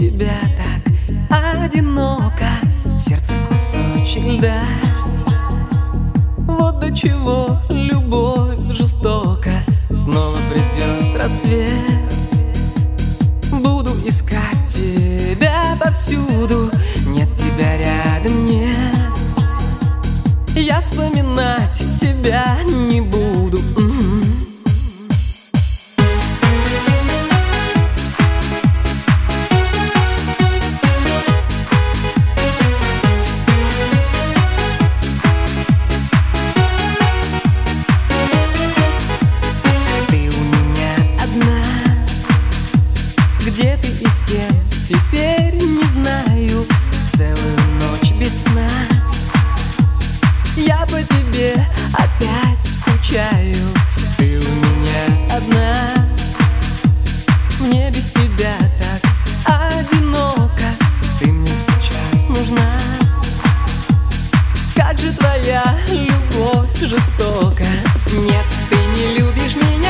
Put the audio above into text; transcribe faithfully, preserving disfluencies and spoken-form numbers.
тебя так одиноко, сердце кусочек льда. Вот до чего любовь жестока. Снова придет рассвет, буду искать тебя повсюду. Нет тебя рядом, нет, я вспоминать тебя не буду. М-м. Где ты и с кем, теперь не знаю. Целую ночь без сна я по тебе опять скучаю. Ты у меня одна, мне без тебя так одиноко. Ты мне сейчас нужна, как же твоя любовь жестока. Нет, ты не любишь меня.